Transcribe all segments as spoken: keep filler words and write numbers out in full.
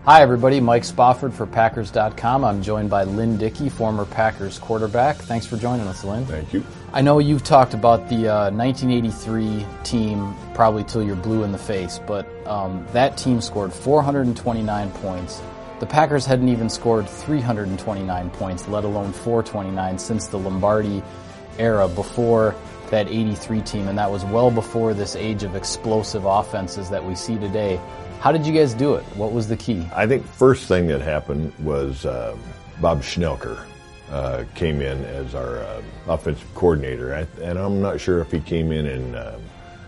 Hi, everybody. Mike Spofford for Packers dot com. I'm joined by Lynn Dickey, former Packers quarterback. Thanks for joining us, Lynn. Thank you. I know you've talked about the uh, nineteen eighty-three team probably till you're blue in the face, but um, that team scored four hundred twenty-nine points. The Packers hadn't even scored three hundred twenty-nine points, let alone four hundred twenty-nine, since the Lombardi era before that eighty-three team, and that was well before this age of explosive offenses that we see today. How did you guys do it? What was the key? I think first thing that happened was uh, Bob Schnelker uh, came in as our uh, offensive coordinator, I, and I'm not sure if he came in in uh,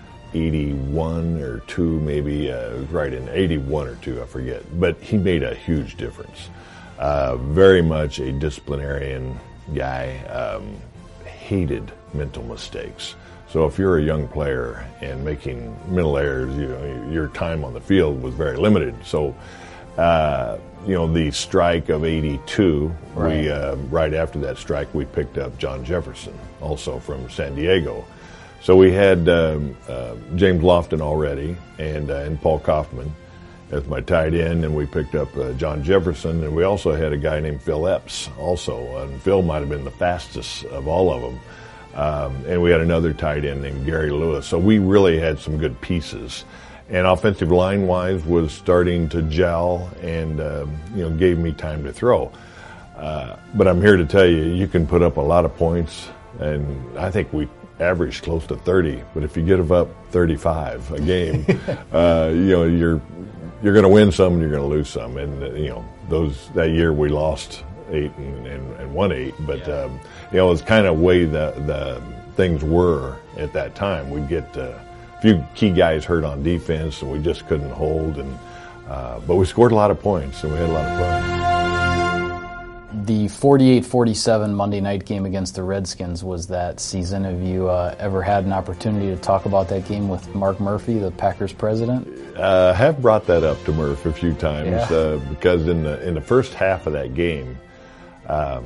eighty-one or two, maybe uh, right in eighty-one or two, I forget. But he made a huge difference. Uh, very much a disciplinarian guy. Um, hated mental mistakes. So if you're a young player and making mental errors, you know, your time on the field was very limited. So, uh, you know, the strike of eighty-two, right. we uh, right after that strike, we picked up John Jefferson, also from San Diego. So we had um, uh, James Lofton already, and uh, and Paul Kaufman as my tight end, and we picked up uh, John Jefferson, and we also had a guy named Phil Epps also, and Phil might have been the fastest of all of them. Um, and we had another tight end named Gary Lewis. So we really had some good pieces. And offensive line-wise was starting to gel and, uh, you know, gave me time to throw. Uh, but I'm here to tell you, you can put up a lot of points, and I think we averaged close to thirty. But if you give up thirty-five a game, uh, you know, you're you're going to win some and you're going to lose some. And, uh, you know, those that year we lost eight and, and, and won eight, but yeah. um, you know, it's kind of way the the things were at that time. We'd get uh, a few key guys hurt on defense, and we just couldn't hold. And uh, but we scored a lot of points, and we had a lot of fun. The forty-eight forty-seven Monday night game against the Redskins was that season. Have you uh, ever had an opportunity to talk about that game with Mark Murphy, the Packers president? I uh, have brought that up to Murph a few times yeah. uh, because in the in the first half of that game, Um,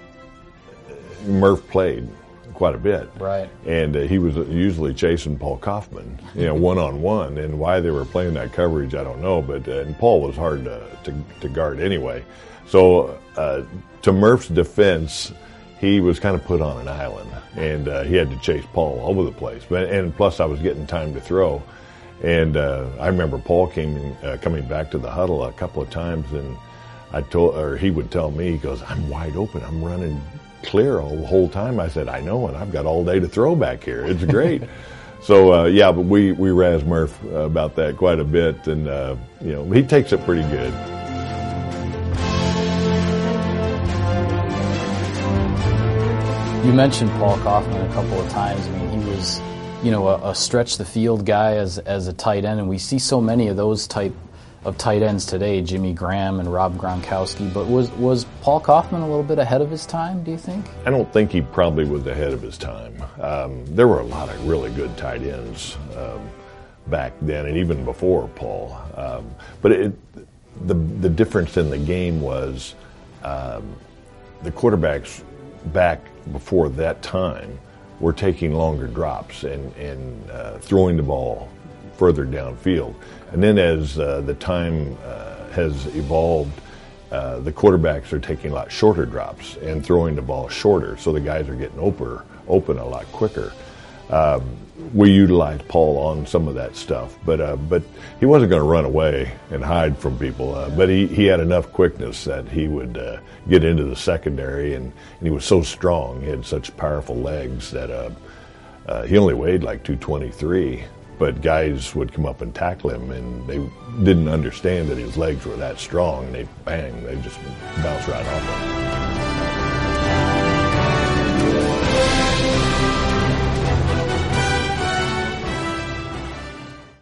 Murph played quite a bit, right? And uh, he was usually chasing Paul Kaufman, you know, one on one. And why they were playing that coverage, I don't know. But uh, and Paul was hard to, to to guard anyway. So uh, to Murph's defense, he was kind of put on an island, and uh, he had to chase Paul all over the place. But and plus, I was getting time to throw, and uh, I remember Paul came uh, coming back to the huddle a couple of times, and I told, or he would tell me, he goes, "I'm wide open. I'm running clear all the whole time." I said, "I know, and I've got all day to throw back here. It's great." So uh, yeah, but we we razz Murph about that quite a bit, and uh, you know, he takes it pretty good. You mentioned Paul Kaufman a couple of times. I mean, he was, you know, a, a stretch the field guy as as a tight end, and we see so many of those type of tight ends today, Jimmy Graham and Rob Gronkowski. But was was Paul Kaufman a little bit ahead of his time, do you think? I don't think he probably was ahead of his time. Um, there were a lot of really good tight ends um, back then, and even before Paul. Um, but it, the the difference in the game was um, the quarterbacks back before that time were taking longer drops and, and uh, throwing the ball further downfield. And then as uh, the time uh, has evolved, uh, the quarterbacks are taking a lot shorter drops and throwing the ball shorter, so the guys are getting open, open a lot quicker. Um, we utilized Paul on some of that stuff, but uh, but he wasn't going to run away and hide from people. Uh, but he, he had enough quickness that he would uh, get into the secondary, and, and he was so strong. He had such powerful legs that uh, uh, he only weighed like two twenty-three. But guys would come up and tackle him, and they didn't understand that his legs were that strong, and they bang, they just bounce right off him.